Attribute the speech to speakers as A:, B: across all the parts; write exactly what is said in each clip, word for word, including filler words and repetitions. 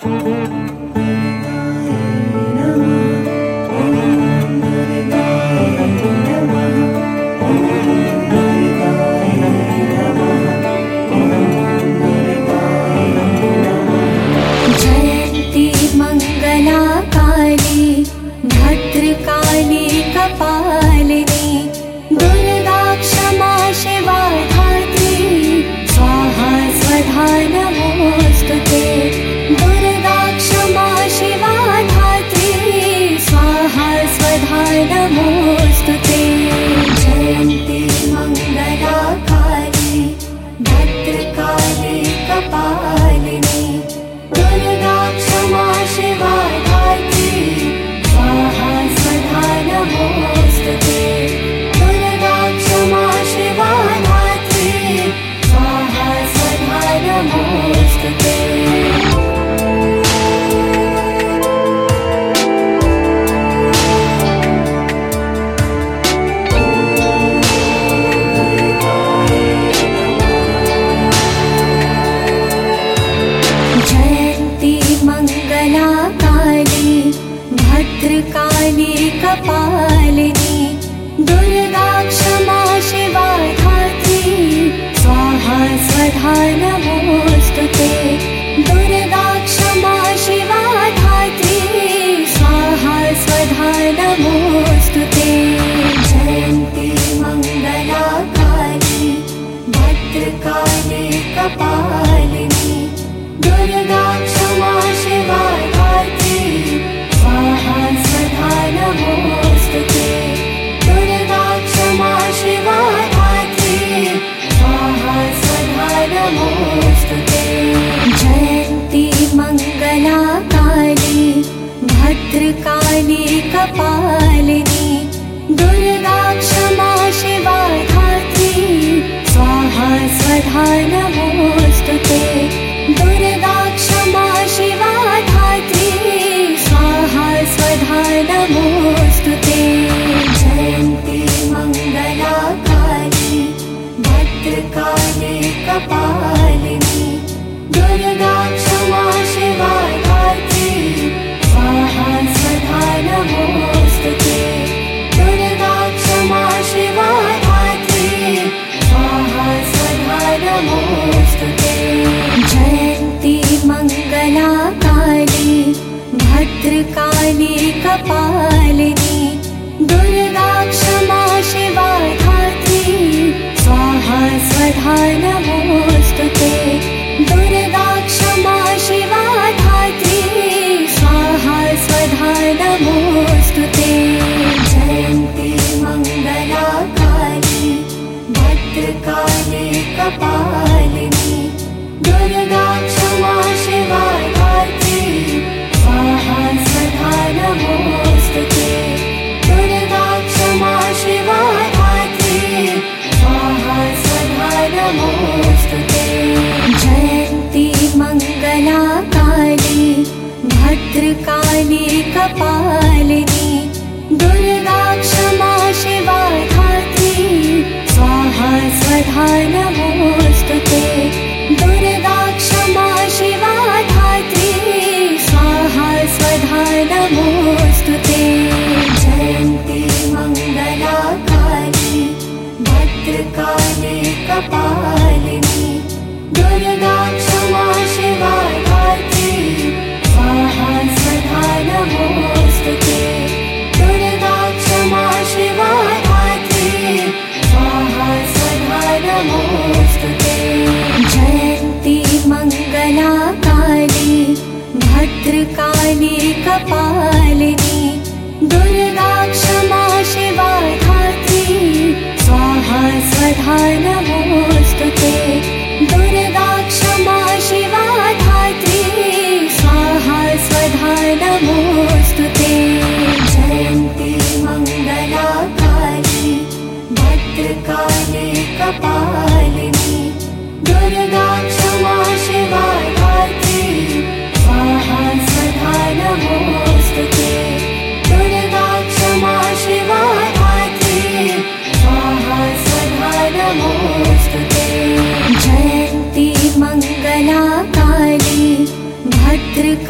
A: जयन्ती मंगला काली भद्रकाली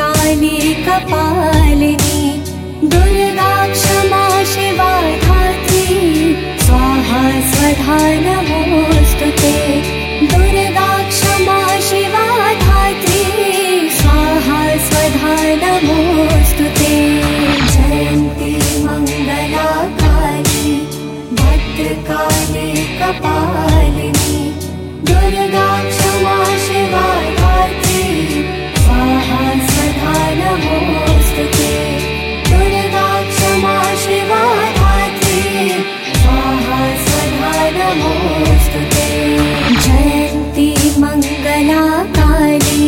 A: भद्रकाली कपालिनी दुर्गा क्षमा शिवा धात्री स्वाहा स्वधा नमोस्तुते दुर्गा क्षमा शिवा धात्री स्वाहा स्वधा नमोस्तुते जयन्ती मंगला काली भद्रकाली कपालिनी दुर्गा क्षमा शिवा धात्री स्वाहा स्वधा नमोस्तुते दुर्गा क्षमा शिवा धात्री स्वाहा स्वधा नमोस्तुते जयन्ती मंगला काली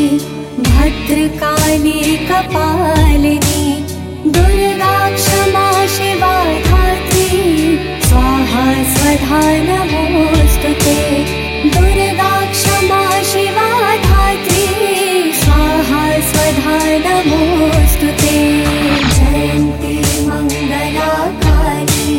A: भद्रकाली कपालिनी दुर्गा क्षमा शिवा धात्री स्वाहा स्वधा नमोस्तुते दुर्गा क्षमा शिवा धात्री स्वाहा स्वधा नमोस्तुते जयन्ती मंगला काली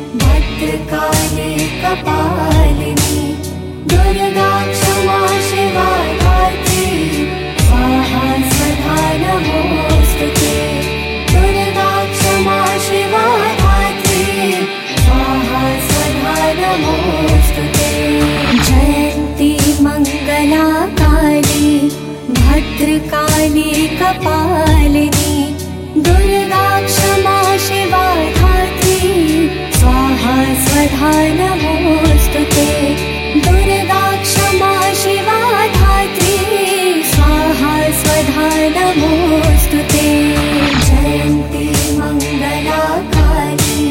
A: भद्रकाली कपालिनी दुर्गा क्षमा शिवा धात्री स्वाहा स्वधा नमोस्तुते दुर्गा क्षमा शिवा धात्री स्वाहा स्वधा नमोस्तुते जयन्ती मंगला काली भद्रकाली कपालिनी दुर्गा क्षमा शिवा धात्री स्वाहा स्वधा नमोस्तुते दुर्गा क्षमा शिवा धात्री स्वाहा स्वधा नमोस्तुते जयन्ती मंगला काली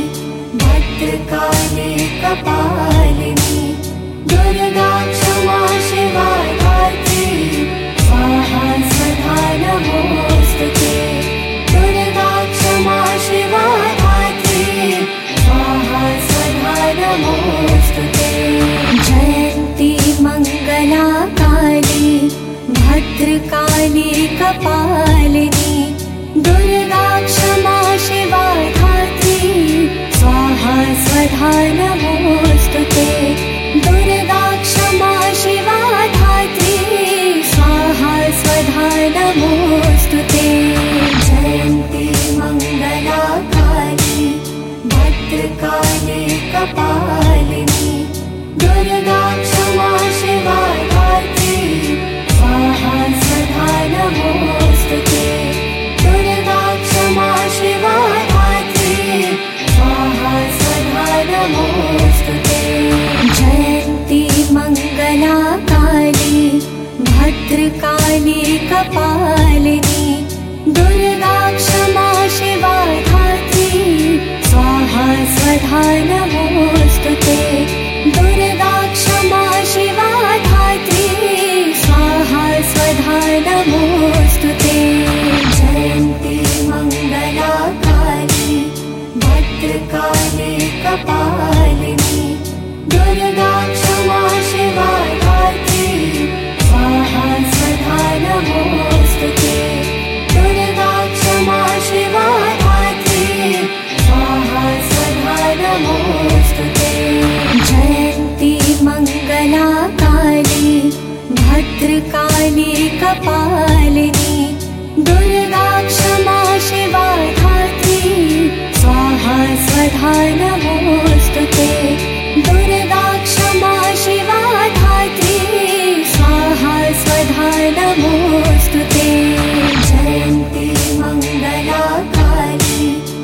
A: भद्रकाली कपालिनी दुर्गा क्षमा शिवा धात्री स्वाहा स्वधा नमोस्तुते दुर्गा क्षमा शिवा धात्री स्वाहा स्वधा नमोस्तुते जयन्ती मंगला काली भद्रकाली कपालिनी दुर्गा क्षमा शिवा धात्री स्वाहा स्वधा नमोस्तुते दुर्गा क्षमा शिवा धात्री स्वाहा स्वधा नमोस्तुते जयन्ती मंगला काली भद्रकाली कपालिनी दुर्गा क्षमा शिवा धात्री स्वाहा स्वधा नमोस्तुते दुर्गा क्षमा शिवा धात्री स्वाहा स्वधा नमोस्तुते जयन्ती मंगला काली भद्रकाली कपालिनी दुर्गा क्षमा शिवा धात्री स्वाहा स्वधा नमोस्तुते दुर्गा क्षमा शिवा धात्री स्वाहा स्वधा नमोस्तुते जयन्ती मंगला काली भद्रकाली कपालिनी दुर्गा क्षमा शिवा धात्री स्वाहा स्वधा नमोस्तुते दुर्गा क्षमा शिवा धात्री स्वाहा स्वधा नमोस्तुते जयन्ती मंगला काली भद्रकाली कपालिनी दुर्गा क्षमा शिवा धात्री स्वाहा स्वधा नमोस्तुते दुर्गा क्षमा शिवा धात्री स्वाहा स्वधा नमोस्तुते जयन्ती मंगला काली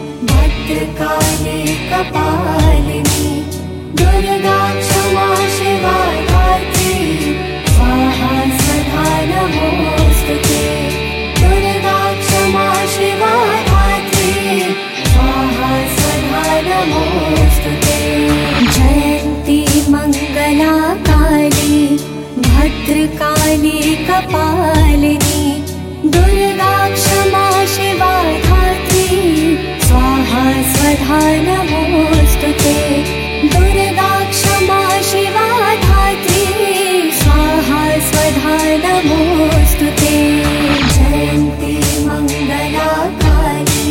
A: भद्रकाली कपालिनी दुर्गा क्षमा शिवा धात्री स्वाहा स्वधा नमोस्तुते दुर्गा क्षमा शिवा धात्री स्वाहा स्वधा नमोस्तुते जयन्ती मंगला काली भद्रकाली कपालिनी दुर्गा क्षमा शिवा धात्री स्वाहा स्वधा नमोस्तुते दुर्गा क्षमा शिवा धात्री स्वाहा स्वधा नमोस्तुते जयन्ती मंगला काली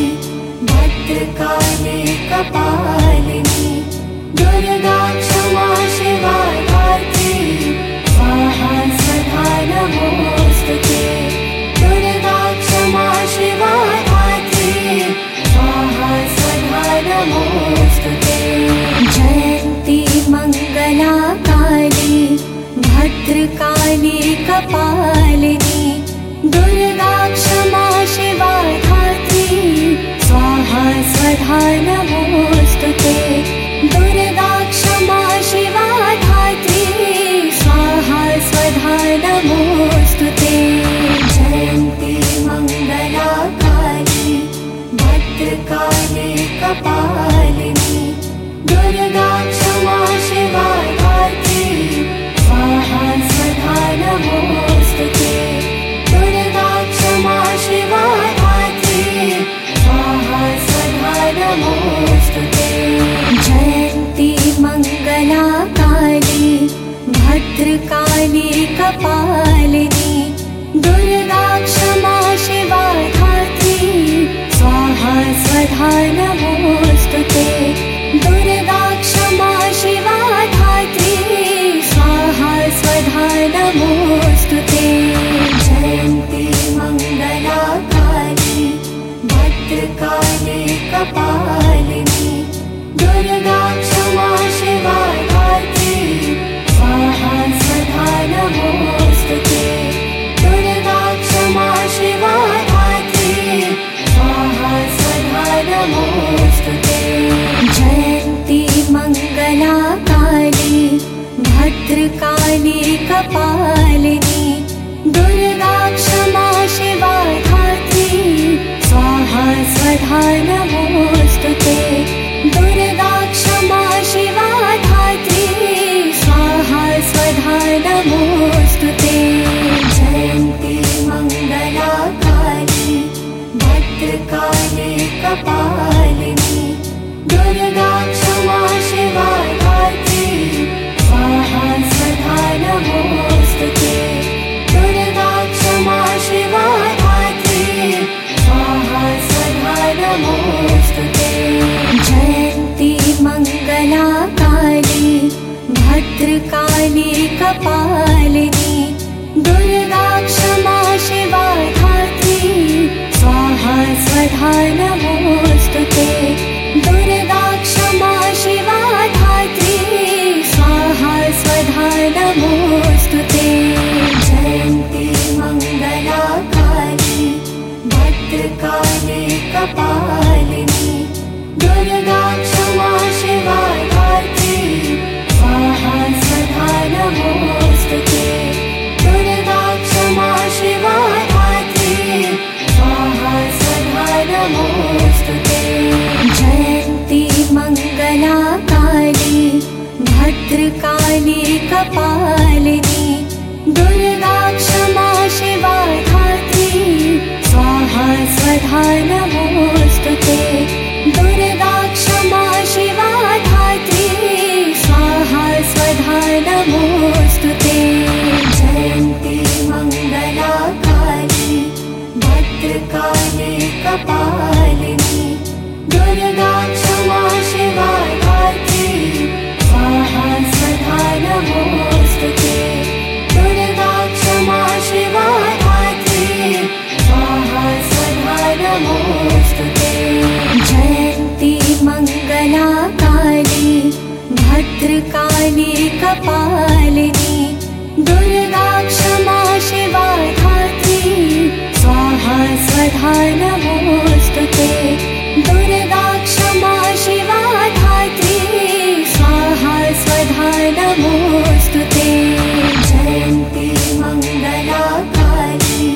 A: भद्रकाली कपालिनी दुर्गा क्षमा शिवा धात्री स्वाहा स्वधा नमोस्तुते नमोऽस्तुते। जयन्ती मङ्गलाकाली भद्रकाली कपालिनी दुर्गा क्षमा शिवा धात्री स्वाहा स्वधा नमोऽस्तुते। दुर्गा क्षमा शिवा धात्री स्वाहा स्वधा नमोऽस्तुते। जयन्ती मङ्गलाकाली भद्रकाली कपालिनी दुर्गा क्षमा शिवा धात्री स्वाहा स्वधा नमोऽस्तुते। दुर्गा क्षमा शिवा धात्री स्वाहा स्वधा नमोऽस्तुते। जयन्ती मङ्गलाकाली भद्रकाली कपालिनी दुर्गा क्षमा शिवा धात्री स्वाहा स्वधा नमोऽस्तुते। दुर्गा क्षमा शिवा धात्री स्वाहा स्वधा नमोऽस्तुते। जयन्ती मङ्गलाकाली भद्रकाली कपालिनी दुर्गा क्षमा शिवा धात्री स्वाहा स्वधा नमोऽस्तुते। दुर्गा क्षमा शिवा धात्री स्वाहा स्वधा नमोऽस्तुते। जयन्ती मङ्गलाकाली भद्रकाली कपालिनी दुर्गा क्षमा शिवा धात्री स्वाहा स्वधा नमोऽस्तुते। दुर्गा क्षमा शिवा धात्री स्वाहा स्वधा नमोऽस्तुते। जयन्ती मङ्गलाकाली भद्रकाली कपालिनी दुर्गा क्षमा शिवा धात्री स्वाहा स्वधा नमोऽस्तुते। दुर्गा क्षमा शिवा धात्री स्वाहा स्वधा नमोऽस्तुते। जयन्ती मङ्गलाकाली भद्रकाली कपालिनी दुर्गा क्षमा शिवा धात्री स्वाहा स्वधा नमोऽस्तुते। दुर्गा क्षमा शिवा धात्री स्वाहा स्वधा नमोऽस्तुते। जयन्ती मङ्गलाकाली भद्रकाली कपालिनी दुर्गा क्षमा शिवा धात्री स्वाहा स्वधा नमोऽस्तुते। दुर्गा क्षमा शिवा धात्री स्वाहा स्वधा नमोऽस्तुते। जयन्ती मङ्गलाकाली भद्रकाली कपालिनी दुर्गा क्षमा शिवा धात्री स्वाहा स्वधा नमोऽस्तुते। दुर्गा क्षमा शिवा धात्री स्वाहा स्वधा नमोऽस्तुते। जयन्ती मङ्गलाकाली भद्रकाली कपालिनी दुर्गा क्षमा शिवा धात्री स्वाहा स्वधा नमोऽस्तुते। दुर्गा क्षमा शिवा धात्री स्वाहा स्वधा नमोऽस्तुते। जयन्ती मङ्गलाकाली भद्रकाली कपालिनी दुर्गा क्षमा शिवा धात्री स्वाहा स्वधा नमोऽस्तुते। दुर्गा क्षमा शिवा धात्री स्वाहा स्वधा नमोऽस्तुते। जयन्ती मङ्गलाकाली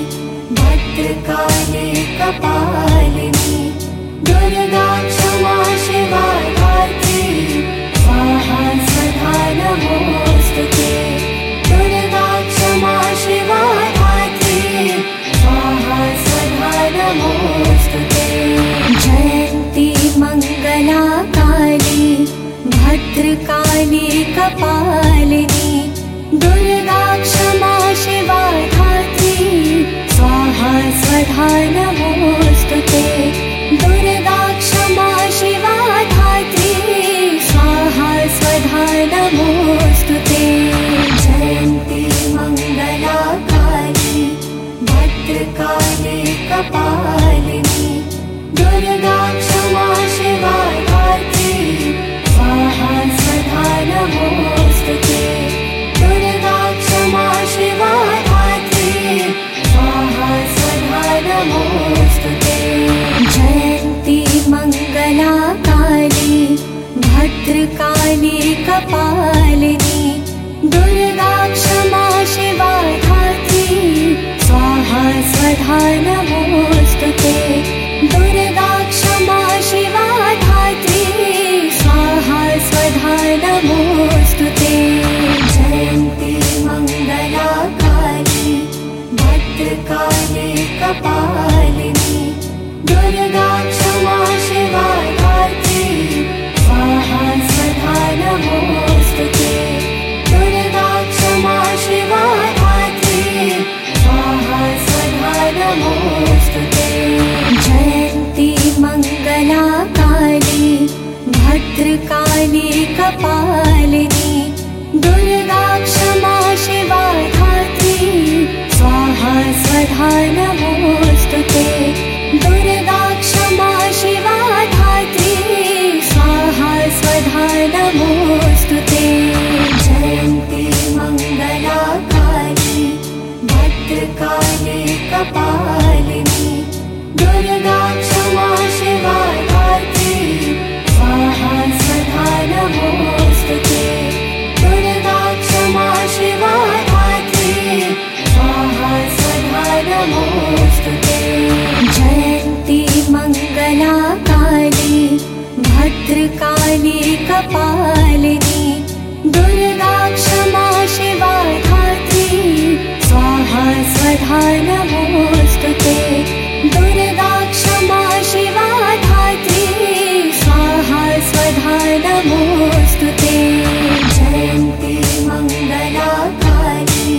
A: भद्रकाली कपालिनी दुर्गा क्षमा शिवा धात्री स्वाहा स्वधा नमोऽस्तुते। दुर्गा क्षमा शिवा धात्री स्वाहा स्वधा नमोऽस्तुते। जयन्ती मङ्गलाकाली भद्रकाली कपालिनी दुर्गा क्षमा शिवा धात्री स्वाहा स्वधा नमोऽस्तुते। दुर्गा क्षमा शिवा धात्री स्वाहा स्वधा नमोऽस्तुते। जयन्ती मङ्गलाकाली भद्रकाली कपालिनी दुर्गा क्षमा शिवा धात्री भद्रकाली कपालिनी दुर्गा क्षमा शिवा धात्री स्वाहा स्वधा नमोऽस्तुते दुर्गा क्षमा शिवा धात्री स्वाहा स्वधा नमोऽस्तुते जयन्ती मङ्गला काली भद्रकाली कपालिनी दुर्गा क्षमा शिवा धात्री स्वाहा स्वधा नमोऽस्तुते दुर्गा क्षमा शिवा धात्री स्वाहा स्वधा नमोऽस्तुते जयन्ती मङ्गला काली भद्रकाली कपालिनी दुर्गा क्षमा शिवा धात्री स्वाहा स्वधा नमोऽस्तुते दुर्गा क्षमा शिवा धात्री स्वाहा स्वधा नमोऽस्तुते जयन्ती मङ्गला काली भद्रकाली कपालिनी दुर्गा क्षमा शिवा धात्री स्वाहा स्वधा नमोऽस्तुते दुर्गा क्षमा शिवा धात्री स्वाहा स्वधा नमोऽस्तुते जयन्ती मङ्गला काली भद्रकाली कपालिनी दुर्गा क्षमा शिवा धात्री स्वाहा स्वधा नमोऽस्तुते दुर्गा क्षमा शिवा धात्री स्वाहा स्वधा नमोऽस्तुते जयन्ती मङ्गला काली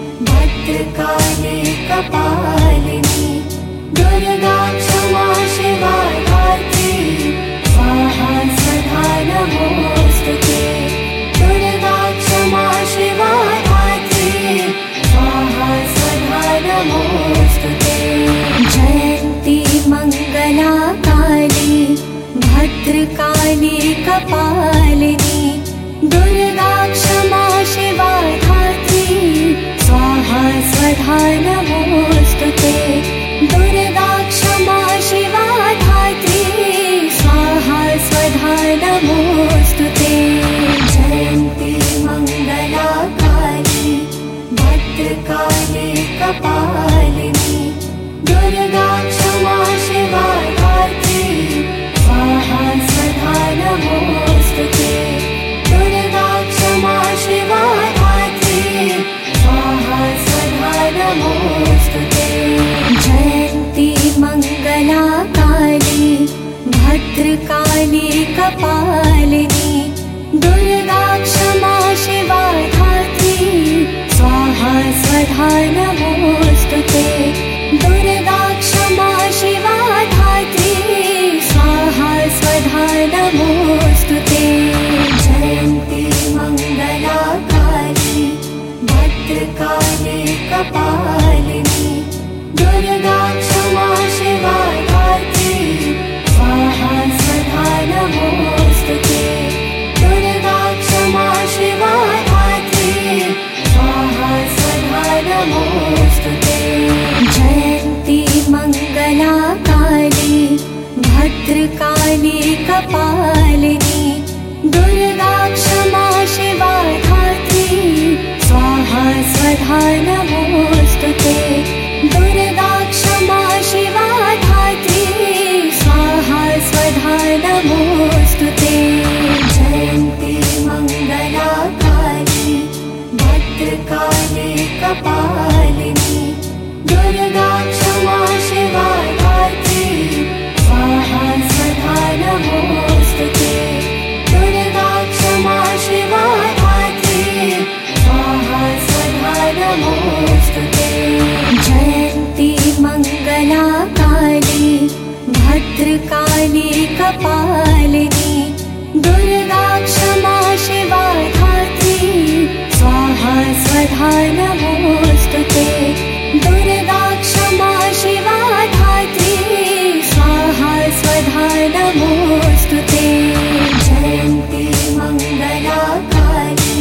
A: भद्रकाली कपालिनी दुर्गा क्षमा शिवा धात्री स्वाहा स्वधा नमोऽस्तुते दुर्गा क्षमा शिवा धात्री स्वाहा स्वधा नमोऽस्तुते जयन्ती मङ्गला काली भद्रकाली कपालिनी दुर्गा क्षमा शिवा धात्री स्वाहा स्वधा नमोऽस्तुते दुर्गा क्षमा शिवा धात्री स्वाहा स्वधा नमोऽस्तुते जयन्ती मङ्गला काली भद्रकाली कपालिनी दुर्गा क्षमा शिवा धात्री स्वाहा स्वधा नमोऽस्तुते दुर्गा क्षमा शिवा धात्री स्वाहा स्वधा नमोऽस्तुते जयन्ती मङ्गला काली भद्रकाली कपालिनी दुर्गा क्षमा शिवा धात्री स्वाहा स्वधा नमोऽस्तुते दुर्गा क्षमा शिवा धात्री स्वाहा स्वधा नमोऽस्तुते जयन्ती मङ्गला काली भद्रकाली कपालिनी दुर्गा क्षमा शिवा धात्री स्वाहा स्वधा नमोऽस्तुते दुर्गा क्षमा शिवा धात्री स्वाहा स्वधा नमोऽस्तुते जयन्ती मङ्गला काली भद्रकाली कपालिनी दुर्गा क्षमा शिवा धात्री स्वाहा स्वधा नमोऽस्तुते दुर्गा क्षमा शिवा धात्री स्वाहा स्वधा नमोऽस्तुते जयन्ती मङ्गला काली भद्रकाली कपालिनी दुर्गा क्षमा शिवा धात्री स्वाहा स्वधा नमोऽस्तुते दुर्गा क्षमा शिवा धात्री स्वाहा स्वधा नमोऽस्तुते जयन्ती मङ्गला काली भद्रकाली कपालिनी दुर्गा क्षमा शिवा धात्री स्वाहा स्वधा नमोऽस्तुते दुर्गा क्षमा शिवा धात्री स्वाहा स्वधा नमोऽस्तुते जयन्ती मङ्गला काली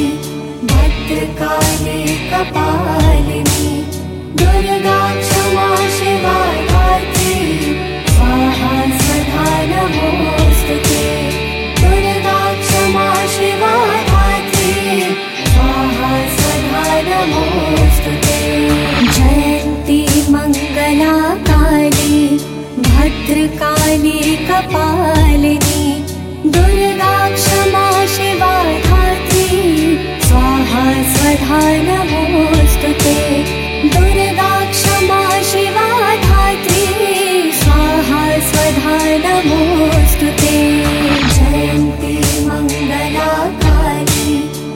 A: भद्रकाली कपालिनी दुर्गा क्षमा शिवा धात्री स्वाहा स्वधा नमोऽस्तुते दुर्गा क्षमा भद्रकाली कपालिनी दुर्गा क्षमा शिवा धात्री स्वाहा स्वधा नमोस्तुते दुर्गा क्षमा शिवा धात्री स्वाहा स्वधा नमोस्तुते जयन्ती मंगला काली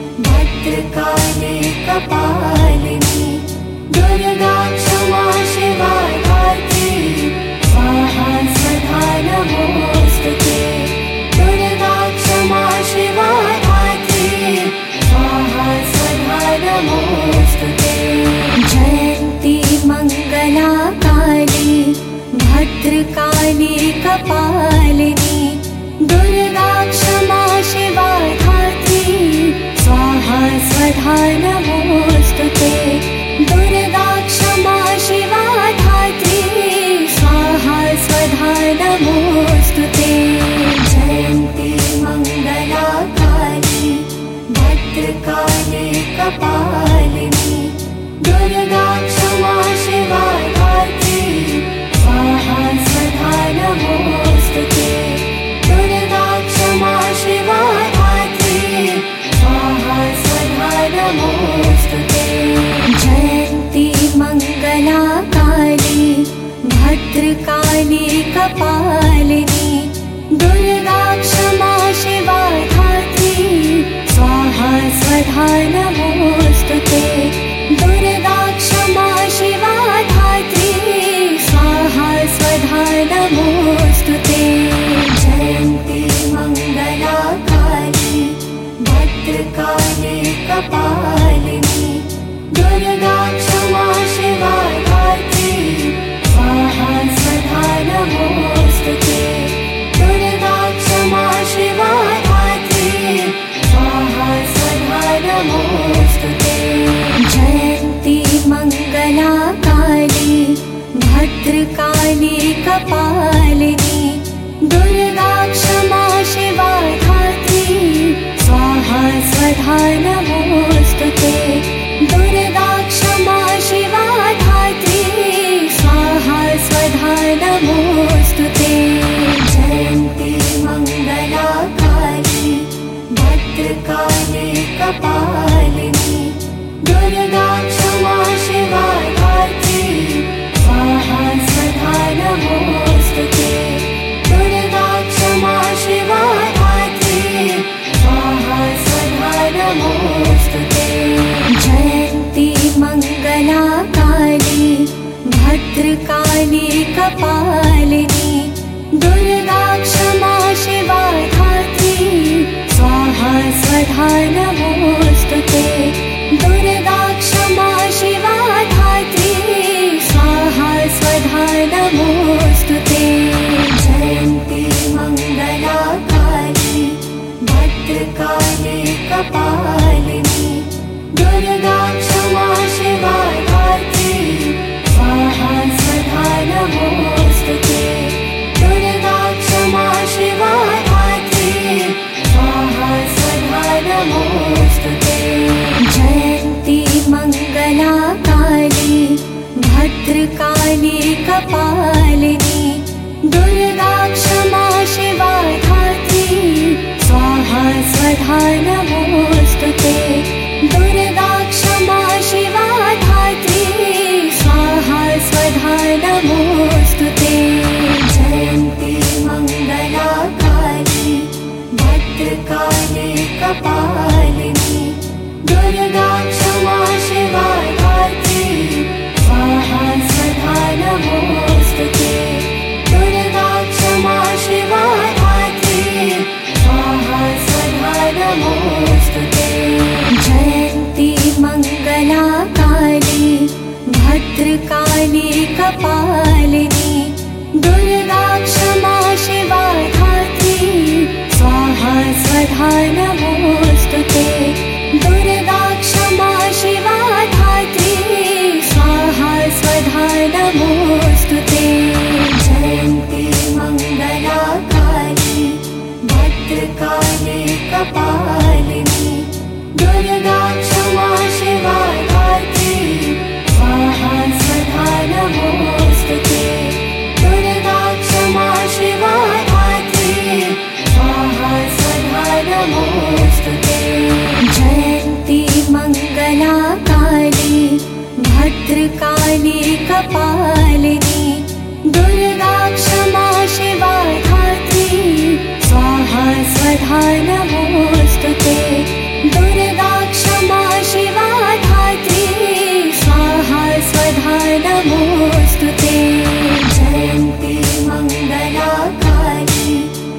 A: भद्रकाली कपालिनी दुर्गा क्षमा शिवा धात्री स्वाहा स्वधा नमोस्तुते दुर्गा क्षमा शिवा धात्री स्वाहा स्वधा नमोस्तुते जयन्ती मंगला काली भद्रकाली कपालिनी दुर्गा क्षमा शिवा धात्री स्वाहा स्वधा नमोस्तुते दुर्गा क्षमा शिवा धात्री स्वाहा स्वधा नमोस्तुते जयन्ती मंगला काली भद्रकाली कपालिनी दुर्गा क्षमा शिवा धात्री स्वाहा स्वधा नमोस्तुते दुर्गा क्षमा शिवा धात्री स्वाहा स्वधा नमोस्तुते जयन्ती मंगला काली भद्रकाली कपालिनी दुर्गा क्षमा शिवा धात्री स्वाहा स्वधा नमोस्तुते दुर्गा क्षमा शिवा धात्री स्वाहा स्वधा नमोस्तुते जयन्ती मंगला काली भद्रकाली कपालिनी दुर्गा क्षमा शिवा धात्री स्वाहा स्वधा नमोस्तुते दुर्गा क्षमा शिवा धात्री स्वाहा स्वधा नमोस्तुते जयन्ती मंगला काली भद्रकाली कपालिनी दुर्गा क्षमा शिवा धात्री स्वाहा स्वधा नमोस्तुते दुर्गा क्षमा शिवा धात्री स्वाहा स्वधा नमोस्तुते जयन्ती मंगला काली भद्रकाली कपालिनी दुर्गा क्षमा शिवा धात्री स्वाहा स्वधा नमोस्तुते दुर्गा क्षमा शिवा धात्री स्वाहा स्वधा नमोस्तुते जयन्ती मंगला काली भद्रकाली कपालिनी दुर्गा क्षमा शिवा धात्री स्वाहा स्वधा नमोस्तुते दुर्गा क्षमा शिवा धात्री स्वाहा स्वधा नमोस्तुते जयन्ती मंगला काली भद्रकाली कपालिनी दुर्गा क्षमा शिवा धात्री स्वाहा स्वधा नमोस्तुते दुर्गा क्षमा शिवा धात्री स्वाहा स्वधा नमोस्तुते जयन्ती मंगला काली भद्रकाली कपालिनी दुर्गा क्षमा शिवा धात्री स्वाहा स्वधा नमोस्तुते दुर्गा क्षमा शिवा धात्री स्वाहा स्वधा नमोस्तुते जयन्ती मंगला काली भद्रकाली कपालिनी दुर्गा क्षमा शिवा धात्री स्वाहा स्वधा नमोस्तुते कपालिनी दुर्गा क्षमा शिवा धात्री स्वाहा स्वधा नमोऽस्तुते दुर्गा क्षमा शिवा धात्री स्वाहा स्वधा नमोऽस्तुते जयन्ती मङ्गला काली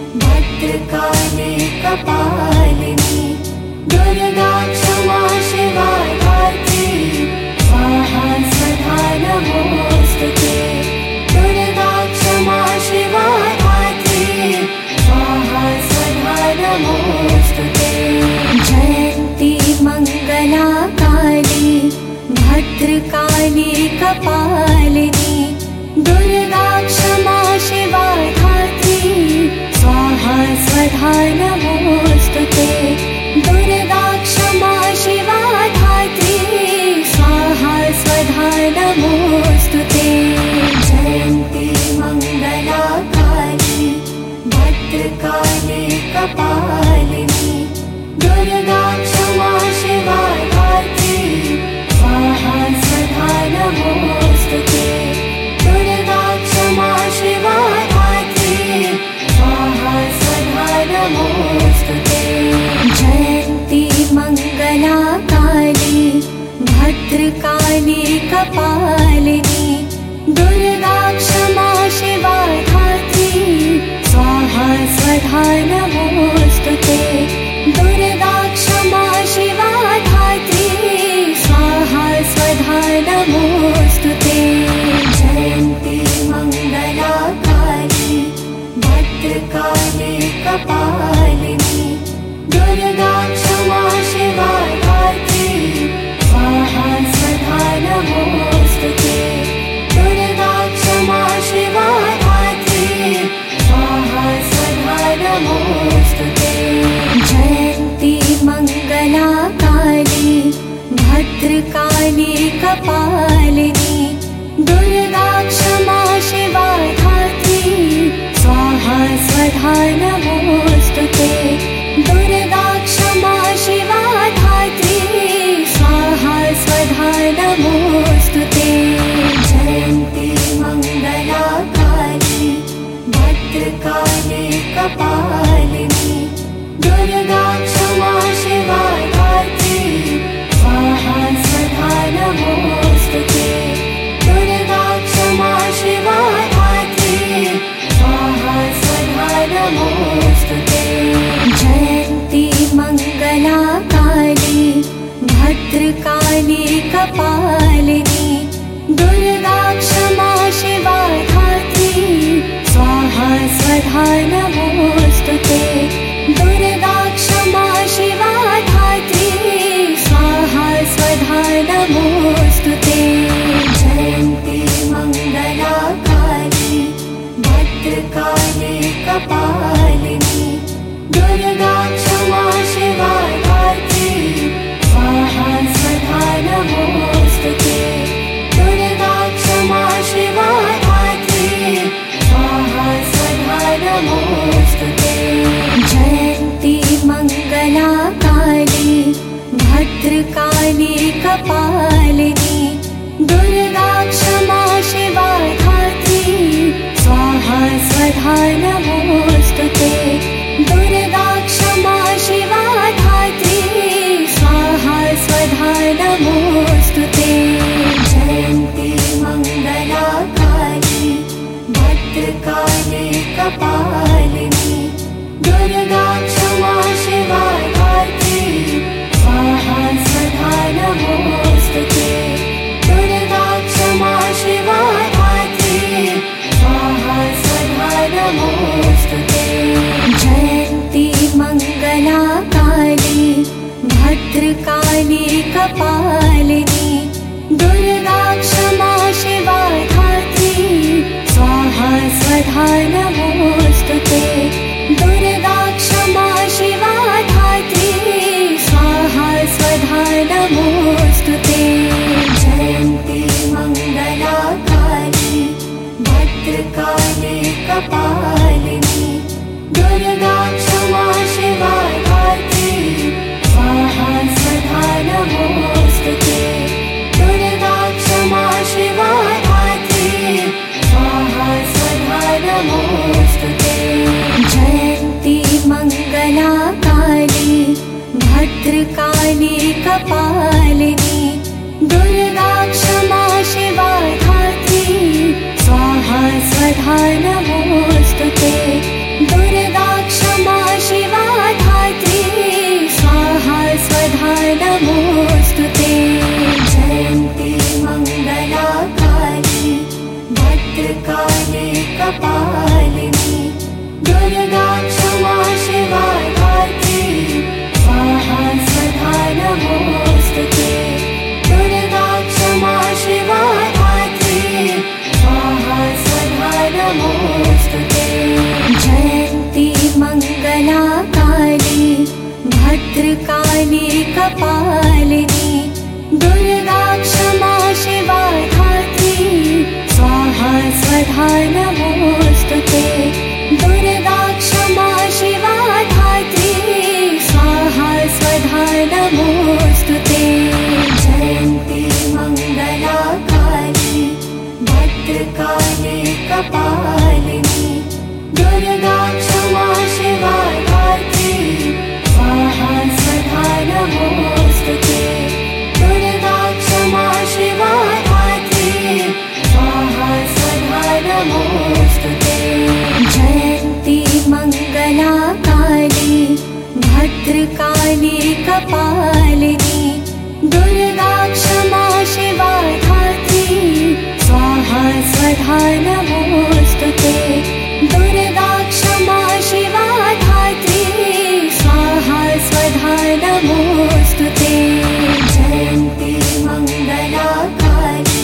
A: भद्रकाली कपालिनी दुर्गा क्षमा शिवा धात्री स्वाहा स्वधा नमोऽस्तुते दुर्गा क्षमा शिवा धात्री स्वाहा स्वधा नमोऽस्तुते जयन्ती मङ्गला काली भद्रकाली कपालिनी दुर्गा क्षमा शिवा धात्री स्वाहा स्वधा नमोऽस्तुते दुर्गा क्षमा शिवा धात्री स्वाहा स्वधा नमोऽस्तुते जयन्ती मङ्गला काली भद्रकाली कपालिनी दुर्गा क्षमा शिवा धात्री स्वाहा स्वधा नमोऽस्तुते दुर्गा क्षमा शिवा धात्री स्वाहा स्वधा नमोऽस्तुते जयन्ती मङ्गला काली भद्रकाली कपालिनी दुर्गा क्षमा शिवा धात्री स्वाहा स्वधा नमोऽस्तुते दुर्गा क्षमा शिवा धात्री स्वाहा स्वधा नमोऽस्तुते जयन्ती मङ्गला काली भद्रकाली कपालिनी दुर्गा क्षमा शिवा धात्री स्वाहा स्वधा नमोऽस्तुते दुर्गा क्षमा शिवा धात्री स्वाहा स्वधा नमोऽस्तुते जयन्ती मङ्गला काली भद्रकाली कपालिनी दुर्गा क्षमा शिवा धात्री स्वाहा स्वधा नमोऽस्तुते दुर्गा क्षमा शिवा धात्री स्वाहा स्वधा नमोऽस्तुते जयन्ती मङ्गला काली भद्रकाली कपालिनी दुर्गा क्षमा शिवा धात्री स्वाहा स्वधा नमोऽस्तुते दुर्गा क्षमा शिवा धात्री स्वाहा स्वधा नमोऽस्तुते जयन्ती मङ्गला काली भद्रकाली कपालिनी दुर्गा क्षमा शिवा धात्री स्वाहा स्वधा नमोऽस्तुते दुर्गा क्षमा शिवा धात्री स्वाहा स्वधा नमोऽस्तुते जयन्ती मङ्गला काली भद्रकाली कपालिनी दुर्गा क्षमा शिवा धात्री स्वाहा स्वधा नमोऽस्तुते दुर्गा क्षमा शिवा धात्री स्वाहा स्वधा नमोऽस्तुते जयन्ती मङ्गला काली भद्रकाली कपालिनी दुर्गा क्षमा शिवा धात्री स्वाहा स्वधा नमोऽस्तुते दुर्गा क्षमा शिवा धात्री स्वाहा स्वधा नमोऽस्तुते जयन्ती मङ्गला काली भद्रकाली कपालिनी दुर्गा क्षमा शिवा धात्री स्वाहा स्वधा नमोऽस्तुते दुर्गा क्षमा शिवा धात्री स्वाहा स्वधा नमोऽस्तुते जयन्ती मङ्गला काली भद्रकाली कपालिनी दुर्गा क्षमा शिवा धात्री स्वाहा स्वधा नमोऽस्तुते दुर्गा क्षमा शिवा धात्री स्वाहा स्वधा नमोऽस्तुते जयन्ती मङ्गला काली भद्रकाली कपालिनी दुर्गा क्षमा शिवा धात्री स्वाहा स्वधा नमोऽस्तुते दुर्गा क्षमा शिवा धात्री दुर्गा क्षमा शिवा धात्री स्वाहा स्वधा नमोस्तुते दुर्गा क्षमा शिवा धात्री स्वाहा स्वधा नमोस्तुते जयन्ती मंगला काली भद्रकाली कपालिनी दुर्गा क्षमा शिवा धात्री स्वाहा स्वधा नमोस्तुते दुर्गा क्षमा शिवा धात्री स्वाहा स्वधा नमोस्तुते जयन्ती मंगला काली भद्रकाली कपालिनी दुर्गा क्षमा शिवा धात्री स्वाहा स्वधा नमोस्तुते दुर्गा क्षमा शिवा धात्री स्वाहा स्वधा नमोस्तुते जयन्ती मंगला काली भद्रकाली कपालिनी दुर्गा क्षमा शिवा धात्री स्वाहा स्वधा नमोस्तुते दुर्गा क्षमा शिवा धात्री स्वाहा स्वधा नमोस्तुते जयन्ती मंगला काली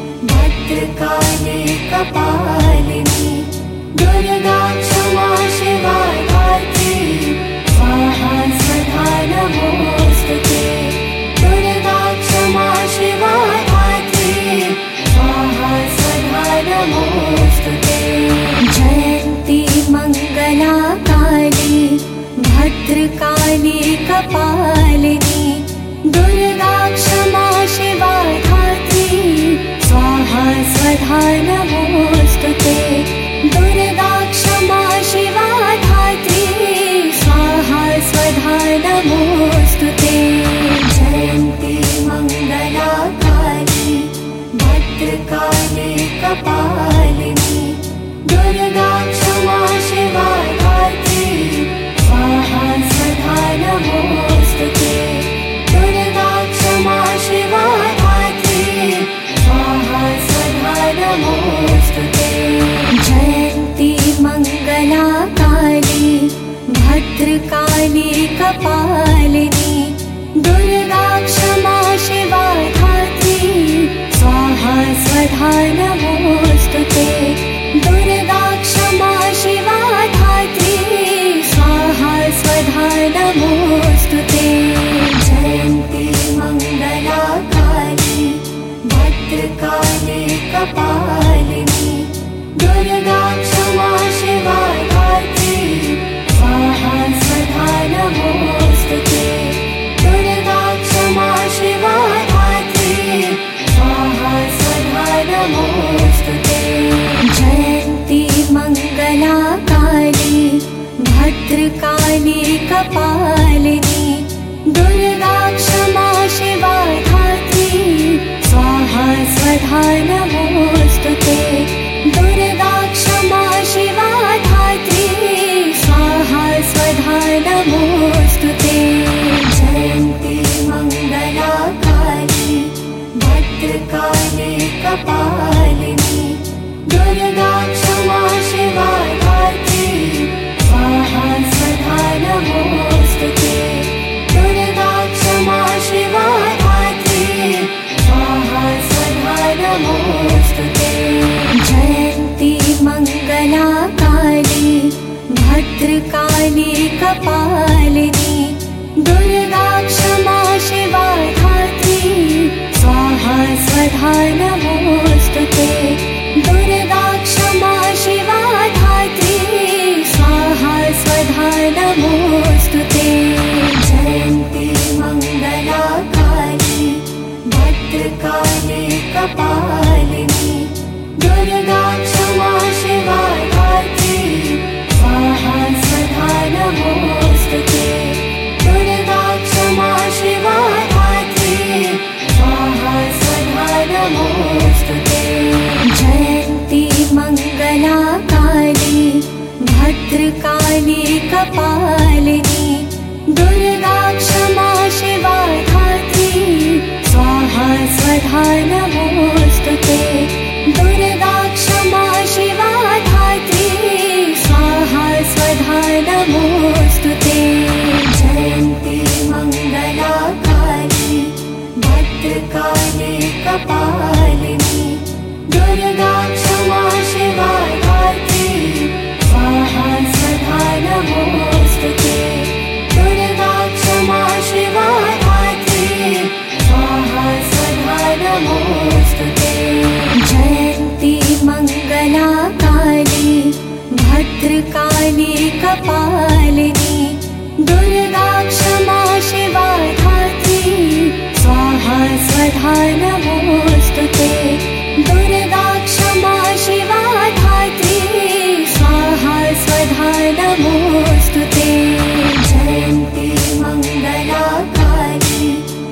A: भद्रकाली कपालिनी दुर्गा क्षमा शिवा धात्री स्वाहा स्वधा नमोस्तुते दुर्गा क्षमा शिवा धात्री स्वाहा स्वधा नमोस्तुते जयन्ती मंगला काली भद्रकाली कपालिनी दुर्गा क्षमा शिवा धात्री स्वाहा स्वधा नमोस्तुते दुर्गा क्षमा शिवा धात्री स्वाहा स्वधा नमोस्तुते जयन्ती मंगला काली भद्रकाली कपालिनी दुर्गा क्षमा शिवा धात्री स्वाहा स्वधा नमोस्तुते दुर्गा क्षमा शिवा धात्री स्वाहा स्वधा नमोस्तुते जयन्ती मंगला काली भद्रकाली कपालिनी दुर्गा क्षमा शिवा धात्री स्वाहा स्वधा नमोस्तुते दुर्गा क्षमा शिवा धात्री स्वाहा स्वधा नमोस्तुते जयन्ती मंगला काली भद्रकाली कपालिनी दुर्गा क्षमा शिवा धात्री स्वाहा स्वधा नमोस्तुते दुर्गा क्षमा शिवा धात्री स्वाहा स्वधा नमोस्तुते जयन्ती मंगला काली भद्रकाली कपालिनी दुर्गा क्षमा शिवा धात्री स्वाहा स्वधा नमोस्तुते दुर्गा क्षमा शिवा धात्री स्वाहा स्वधा नमोस्तुते जयन्ती मंगला काली भद्रकाली कपालिनी दुर्गा क्षमा शिवा धात्री स्वाहा स्वधा नमोस्तुते दुर्गा क्षमा शिवा धात्री स्वाहा स्वधा नमोस्तुते जयन्ती मंगला काली भद्रकाली कपालिनी दुर्गा क्षमा शिवा धात्री स्वाहा स्वधा नमोस्तुते दुर्गा क्षमा शिवा धात्री स्वाहा स्वधा नमोस्तुते जयन्ती मंगला काली भद्रकाली कपालिनी दुर्गा क्षमा शिवा धात्री स्वाहा स्वधा नमोस्तुते दुर्गा क्षमा शिवा धात्री स्वाहा स्वधा नमोस्तुते जयन्ती मंगला काली भद्रकाली कपालिनी दुर्गा क्षमा शिवा धात्री स्वाहा स्वधा नमोस्तुते दुर्गा क्षमा शिवा धात्री स्वाहा स्वधा भद्रकाली कपालिनी दुर्गा क्षमा शिवा धात्री स्वाहा स्वधा नमोस्तुते दुर्गा क्षमा शिवा धात्री स्वाहा स्वधा नमोस्तुते जयन्ती मंगला काली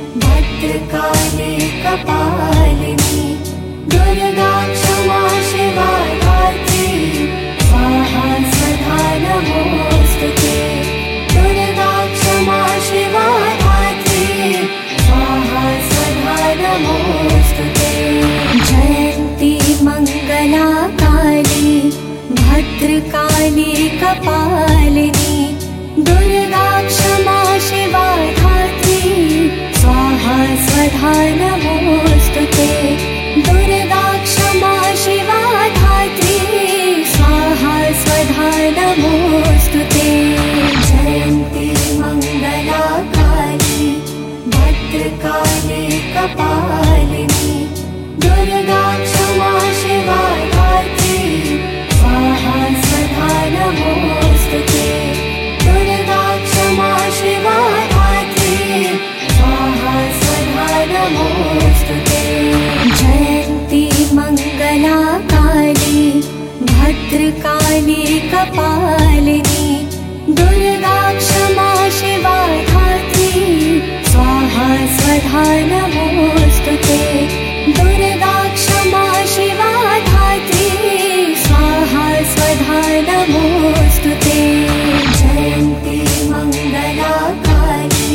A: भद्रकाली कपालिनी दुर्गा क्षमा शिवा धात्री स्वाहा स्वधा नमोस्तुते दुर्गा क्षमा शिवा धात्री स्वाहा स्वधा नमोस्तुते जयन्ती मंगला काली भद्रकाली कपालिनी दुर्गा क्षमा शिवा धात्री स्वाहा स्वधा नमोस्तुते दुर्गा क्षमा शिवा धात्री स्वाहा स्वधा नमोस्तुते जयन्ती मंगला काली भद्रकाली कपालिनी दुर्गा क्षमा शिवा धात्री स्वाहा स्वधा नमोस्तुते दुर्गा क्षमा शिवा धात्री स्वाहा स्वधा नमोस्तुते जयन्ती मंगला काली भद्रकाली कपालिनी दुर्गा क्षमा शिवा धात्री स्वाहा स्वधा नमोस्तुते दुर्गा क्षमा शिवा धात्री स्वाहा स्वधा नमोस्तुते जयन्ती मंगला काली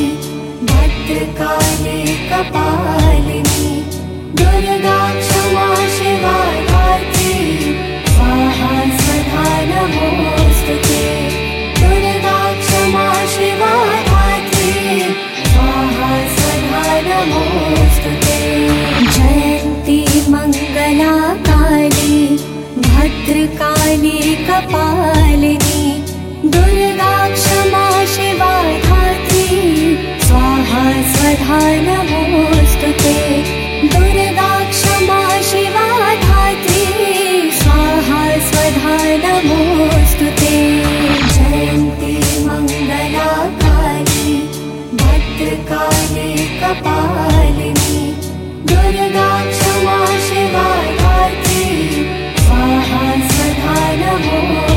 A: भद्रकाली कपालिनी दुर्गा क्षमा शिवा धात्री स्वाहा स्वधा नमोस्तुते दुर्गा क्षमा शिवा धात्री स्वाहा स्वधा नमोस्तुते जयन्ती मंगला काली भद्रकाली कपालिनी दुर्गा क्षमा शिवा धात्री स्वाहा स्वधा नमोस्तुते दुर्गा क्षमा शिवा धात्री स्वाहा स्वधा नमोस्तुते जयन्ती मंगला काली भद्रकाली कपालिनी दुर्गा क्षमा शिवा धात्री स्वाहा स्वधा नमोस्तुते